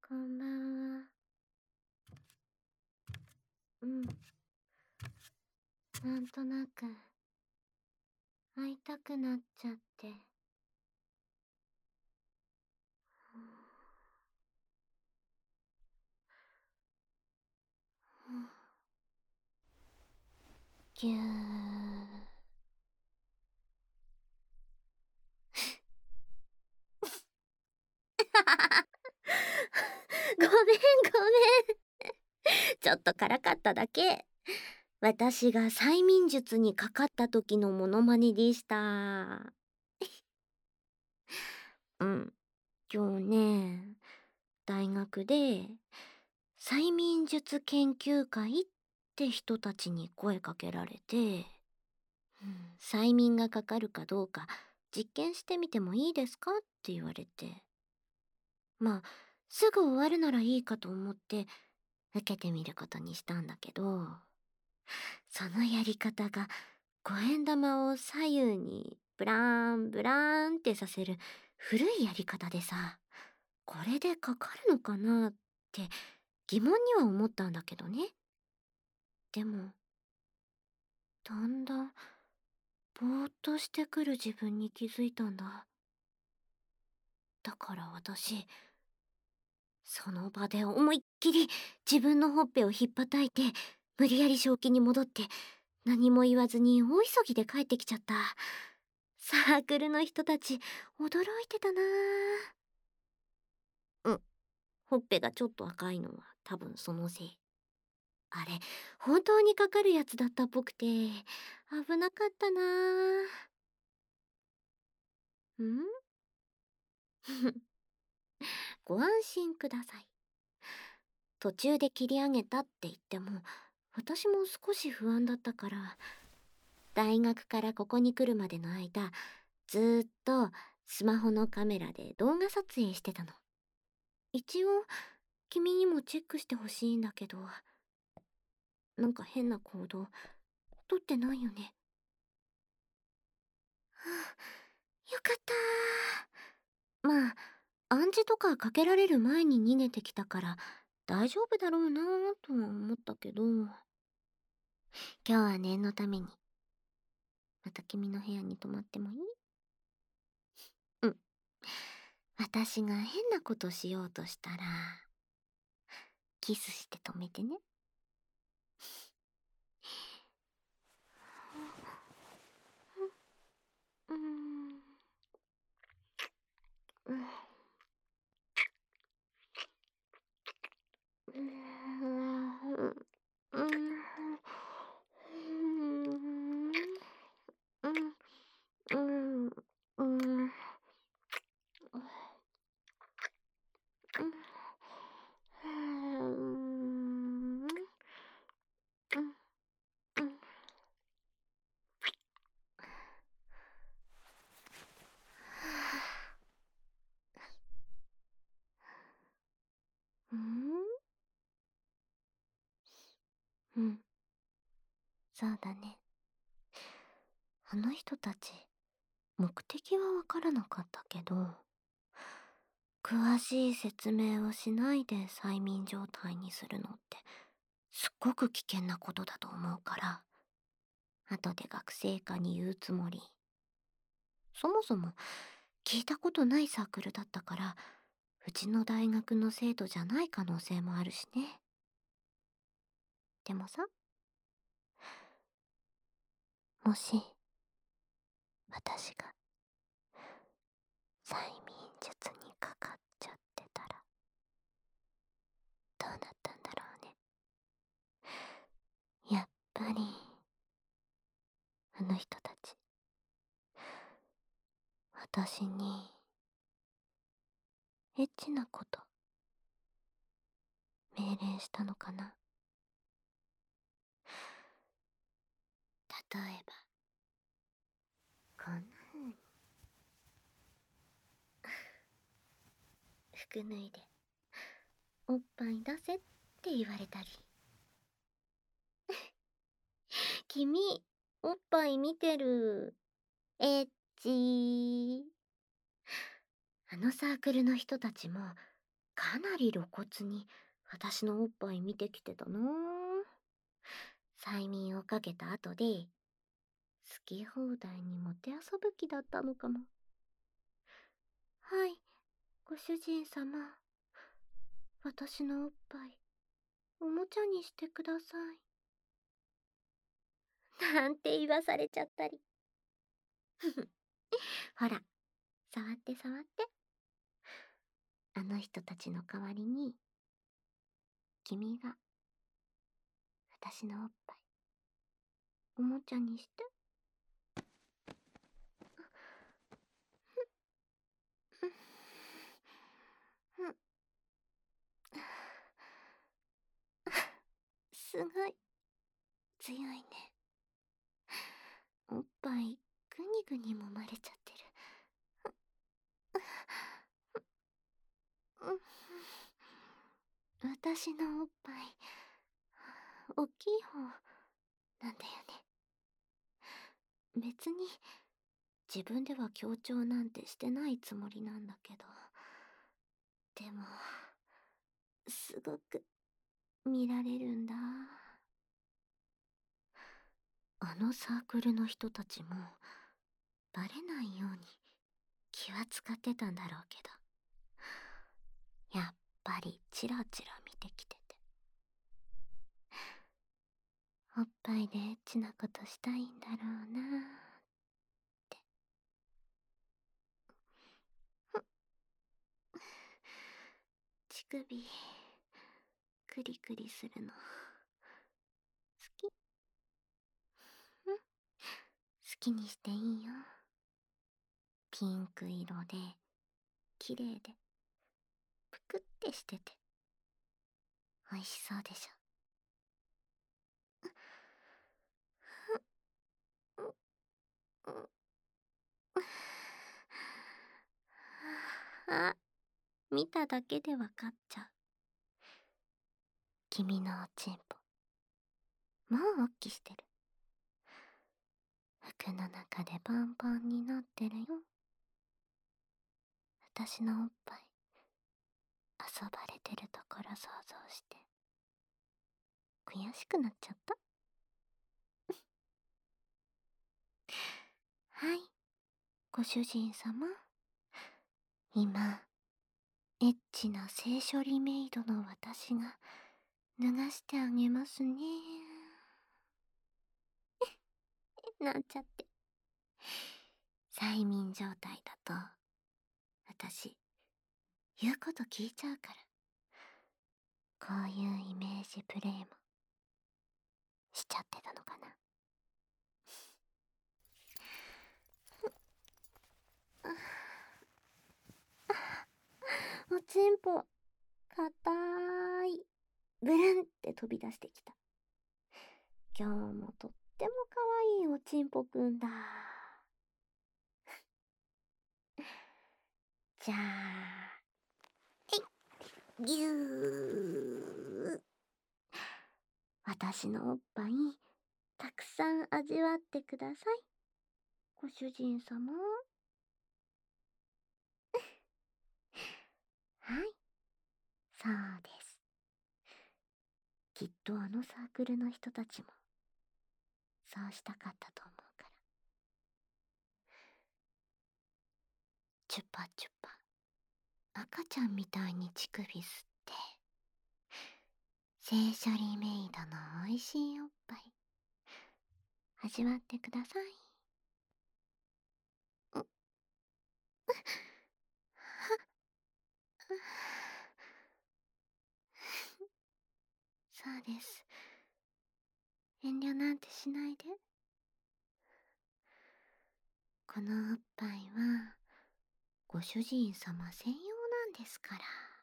こんばんは。なんとなく会いたくなっちゃって。ぎゅー。ごめんごめん。ちょっとからかっただけ。私が催眠術にかかった時のモノマネでした。今日ね、大学で催眠術研究会って人たちに声かけられて、催眠がかかるかどうか実験してみてもいいですかって言われて、まあすぐ終わるならいいかと思って受けてみることにしたんだけど、そのやり方が五円玉を左右にブラーンブラーンってさせる古いやり方でさ、これでかかるのかなって疑問には思ったんだけどね。でもだんだんぼーっとしてくる自分に気づいたんだ。だから私、その場で思いっきり自分のほっぺをひっぱたいて、無理やり正気に戻って、何も言わずに大急ぎで帰ってきちゃった。サークルの人たち驚いてたなぁ。ほっぺがちょっと赤いのは多分そのせい。あれ本当にかかるやつだったっぽくて危なかったなぁ。ご安心ください。途中で切り上げたって言っても私も少し不安だったから、大学からここに来るまでの間ずーっとスマホのカメラで動画撮影してたの。一応君にもチェックしてほしいんだけど、なんか変な行動撮ってないよね。よかったー。まあ暗示とかかけられる前に逃げてきたから大丈夫だろうなーとは思ったけど、今日は念のためにまた君の部屋に泊まってもいい？私が変なことしようとしたらキスして止めてね。うん。そうだね。あの人たち目的はわからなかったけど、詳しい説明をしないで催眠状態にするのってすっごく危険なことだと思うから、後で学生課に言うつもり。そもそも聞いたことないサークルだったから、うちの大学の生徒じゃない可能性もあるしね。でもさ、もし私が催眠術にかかっちゃってたらどうなったんだろうね。やっぱりあの人たち私にエッチなこと命令したのかな。例えばこんな風に服脱いでおっぱい出せって言われたり。君おっぱい見てる、エッチー。あのサークルの人たちもかなり露骨に私のおっぱい見てきてたな。催眠をかけた後で、好き放題にもてあそぶ気だったのかも。はい、ご主人様。私のおっぱい、おもちゃにしてください。なんて言わされちゃったり。ほら、触って触って。あの人たちの代わりに、君が、私のおっぱい、おもちゃにして。すごい、強いね。おっぱい、ぐにぐに揉まれちゃってる。私のおっぱい、大きい方、なんだよね。別に、自分では強調なんてしてないつもりなんだけど。でも、すごく、見られるんだ。あのサークルの人たちも、バレないように気は使ってたんだろうけど、やっぱりチラチラ見てきてて。おっぱいでエッチなことしたいんだろうなーって。乳首、クリクリするの、好き？好きにしていいよ。ピンク色で、綺麗で、ぷくってしてて、美味しそうでしょ。あ、見ただけでわかっちゃう。君のおちんぽ、もうおっきしてる。服の中でパンパンになってるよ。私のおっぱい、遊ばれてるところ想像して、悔しくなっちゃった。はい、ご主人様。今、エッチな性処理メイドの私が脱がしてあげますね。なんちゃって。催眠状態だと、私、言うこと聞いちゃうから。こういうイメージプレイも、しちゃってたのかな。おちんぽ、かたーい。ブルンって飛び出してきた。今日もとってもかわいいおちんぽくんだ。じゃあ、ぎゅー。私のおっぱい、たくさん味わってください。ご主人様。はい、そうです。きっとあのサークルの人たちも、そうしたかったと思うから。チュパチュパ。赤ちゃんみたいに乳首吸って、性処理メイドの美味しいおっぱい、味わってください。そうです。遠慮なんてしないで。このおっぱいは、ご主人様専用なんですから。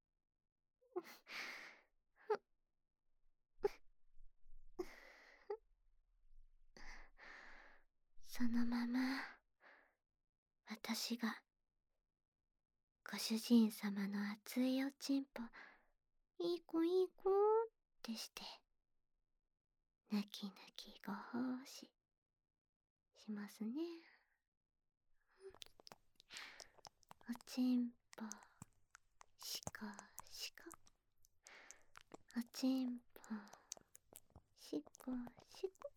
そのまま、私が、ご主人様の熱いおちんぽ、いい子いい子ってして、ぬきぬきご奉仕、しますね。おちんぽ、しこしちんぽしこしこ。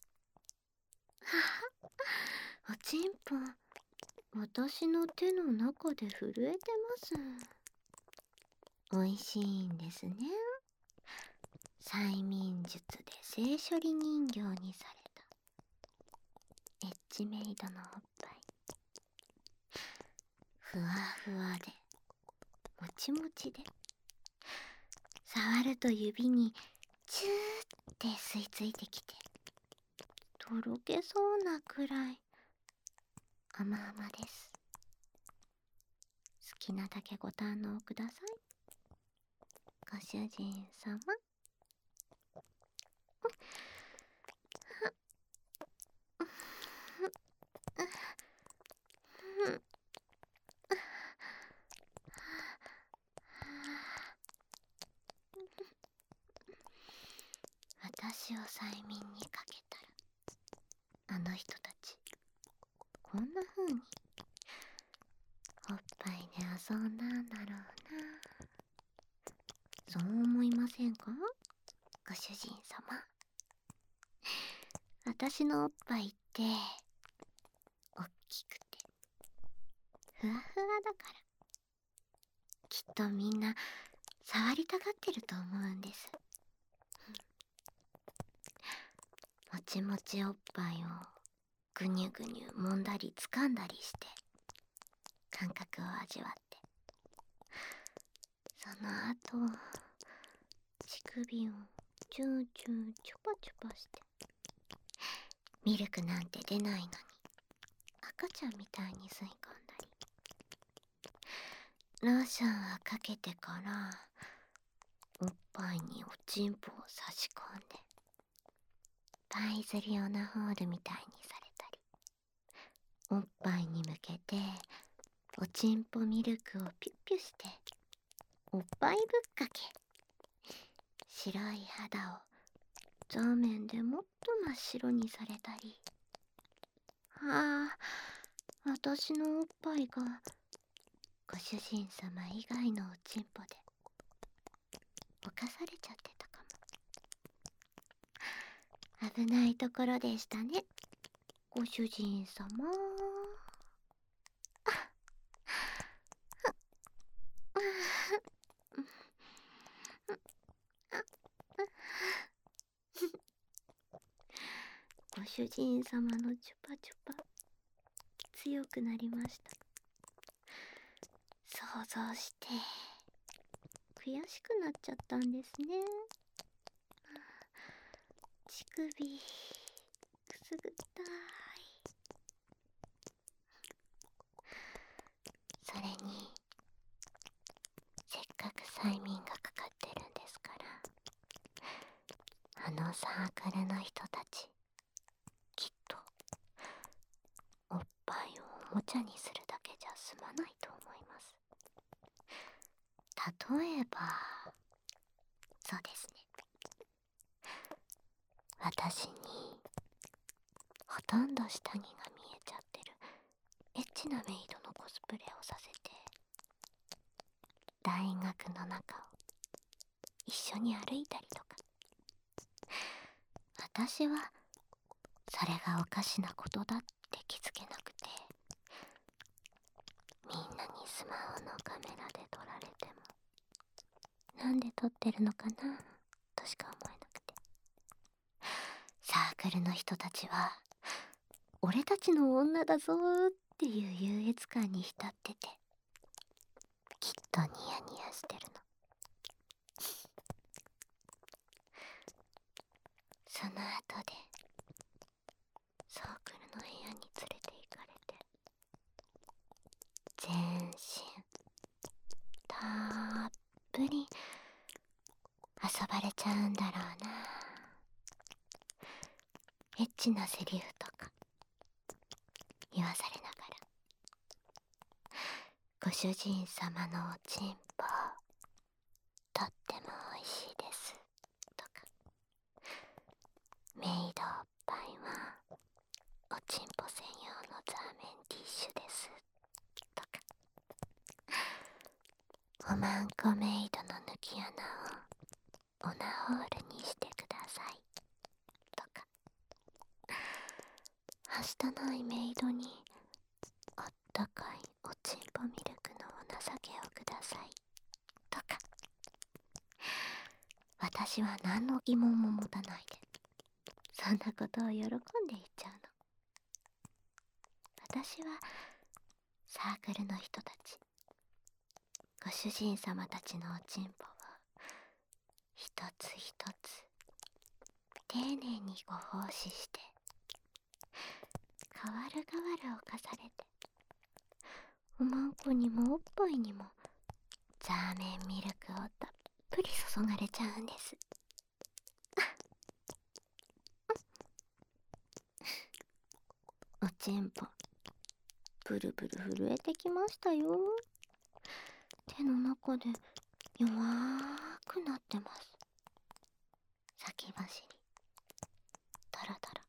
おちんぽ私の手の中で震えてます。おいしいんですね。催眠術で性処理人形にされたエッジメイドのおっぱい、ふわふわでもちもちで、触ると指にチューって吸い付いてきてとろけそうなくらい甘々です。好きなだけご堪能ください、ご主人様。私を催眠にかけたら、あの人たちこんな風におっぱいで遊んだんだろうな。そう思いませんか、ご主人様。私のおっぱいっておっきくてふわふわだから、きっとみんな触りたがってると思うんです。もちもちおっぱいをぐにゅぐにゅ揉んだり掴んだりして感覚を味わって、その後乳首をチューチューチュパチュパして、ミルクなんて出ないのに赤ちゃんみたいに吸い込んだり、ローションをかけてからおっぱいにおちんぽを差し込んでパイズリオナホールみたいにされたり、おっぱいに向けておちんぽミルクをピュッピュしておっぱいぶっかけ、白い肌を座面でもっと真っ白にされたり、私のおっぱいがご主人様以外のおちんぽで犯されちゃってたかも。危ないところでしたね、ご主人様。ご主人様のチュパチュパ強くなりました。想像して悔しくなっちゃったんですね。乳首くすぐったい。それにせっかく催眠がかかってるんですから、あのサークルの人たちきっとおっぱいをおもちゃにするだけじゃ済まないと思います。例えばそうですね、私にほとんど下着が見えちゃってるエッチなメイドのコスプレをさせて、大学の中を一緒に歩いたりとか。私はそれがおかしなことだって気づけなくて、みんなにスマホのカメラで撮られてもなんで撮ってるのかなとしか思えなくて、サークルの人たちは俺たちの女だぞーっていう優越感に浸ってて、きっとニヤニヤしてるの。その後でサークルの部屋に連れて行かれて、全身たっぷり遊ばれちゃうんだろうな。エッチなセリフとか言わされながら、ご主人様のおちんぽとっても美味しいですとか、メイドおっぱいはおちんぽ専用のザーメンティッシュですとか、おまんこメイドの抜き穴をオナホールにしてくださいとか、はしたないメイドにあったかいおちんぽミルクのお情けをくださいとか、私は何の疑問も持たないでそんなことを喜んで言っちゃうの。私はサークルの人たち、ご主人様たちのおちんぽを一つ一つ丁寧にご奉仕して、代わる代わるを重ねて、おまんこにもおっぱいにもザーメンミルクをたっぷり注がれちゃうんです。おちんぽブルブル震えてきましたよ。手の中で弱くなってます。先走りタラタラ。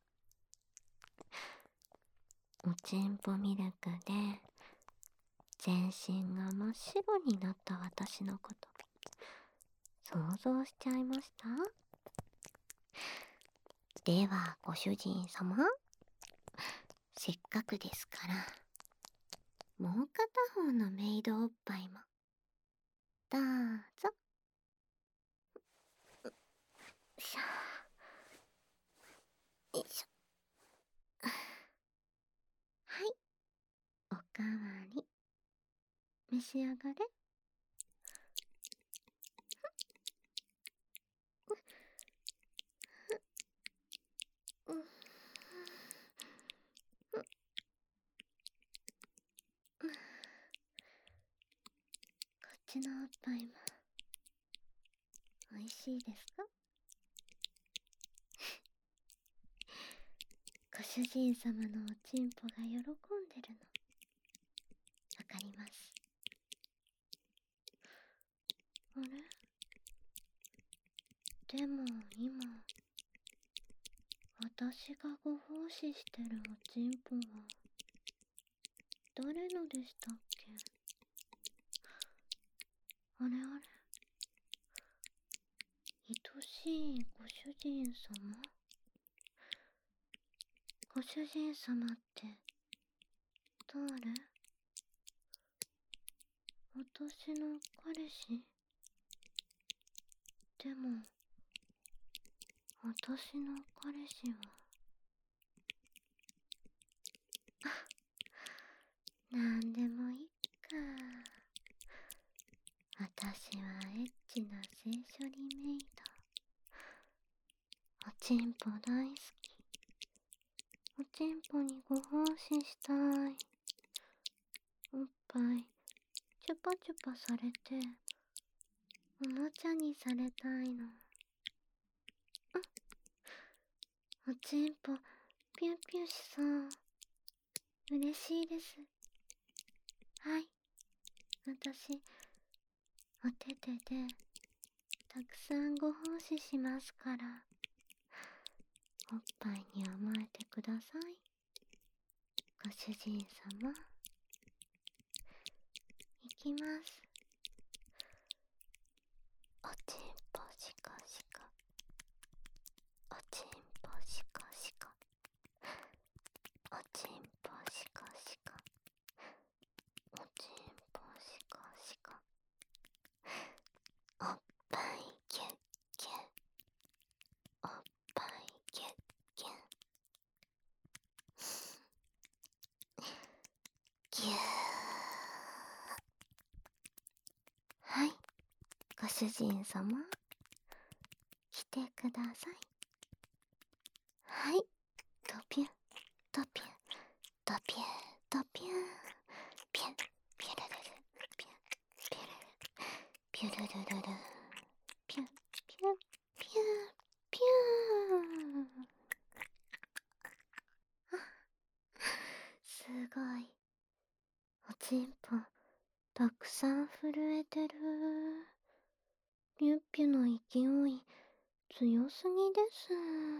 おちんぽミルクで全身が真っ白になった私のこと想像しちゃいました？ではご主人様、せっかくですからもう片方のメイドおっぱいもどうぞ。しゃー、よいしょ。はい、おかわり召し上がれ。うん、こっちのおっぱいもおいしいですか？ご主人様のおちんぽが喜んでるのわかります。あれ？でも今私がご奉仕してるおちんぽは誰のでしたっけ？あれあれ、愛しいご主人様？ご主人様って誰？私の彼氏？でも私の彼氏はなんでもいっか。私はエッチな性処理メイド。おちんぽ大好き。おちんぽにご奉仕したい。おっぱいチュパチュパされておもちゃにされたいの。おちんぽピュンピュンしそう。嬉しいです。はい、私お手手でたくさんご奉仕しますから、おっぱいに甘えてください。ご主人様、いきます。おちんぽしかしか、おちんぽしかしか、おちんぽしかしか、おちんぽしかしか、おっぱいキュッキュッ、おっぱいキュッキュッ、キュー。はい、ご主人様、来てください。はい、ドピュドピュドピュドピュピュピュルルルピュピュルルピュルルルルピュピュピュピュー。すごい、おちんぽたくさん震えてる。ピュッピュの勢い強すぎです。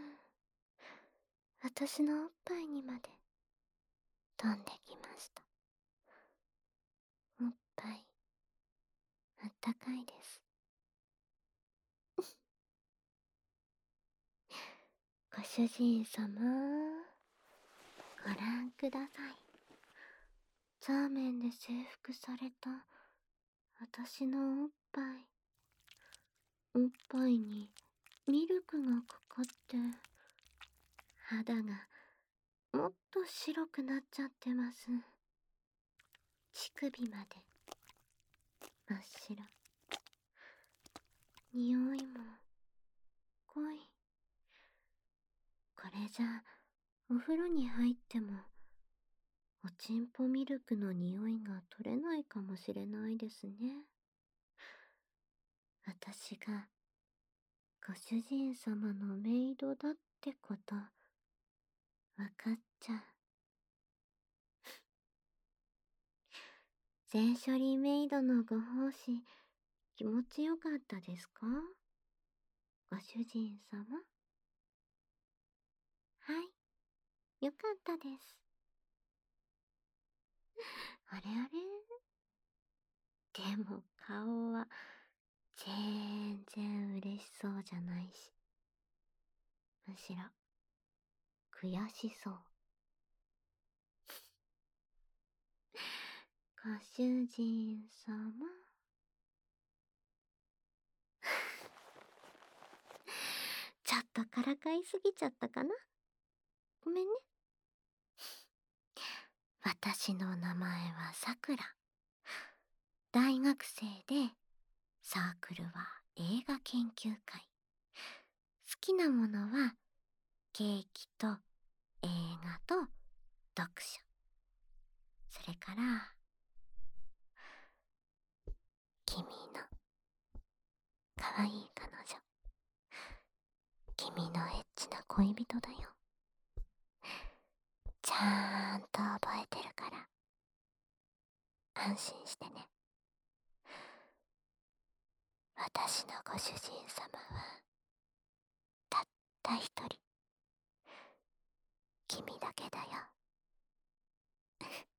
私のおっぱいにまで飛んできました。おっぱいあったかいです。 主人様、ご覧ください。ザーメンで征服された私のおっぱい。おっぱいにミルクがかかって肌がもっと白くなっちゃってます。乳首まで真っ白。匂いも濃い。これじゃお風呂に入ってもおちんぽミルクの匂いが取れないかもしれないですね。私がご主人様のメイドだってことわかっちゃう。全処理メイドのご奉仕気持ちよかったですか、ご主人様。はい、よかったです。あれあれ、でも顔は全然嬉しそうじゃないし、むしろ悔しそう。ご主人様。ちょっとからかいすぎちゃったかな。ごめんね。私の名前はさくら。大学生で、サークルは映画研究会。好きなものはケーキと映画と読書。それから君の可愛い彼女。君のエッチな恋人だよ。ちゃんと覚えてるから安心してね。私のご主人様はたった一人。君だけだよ。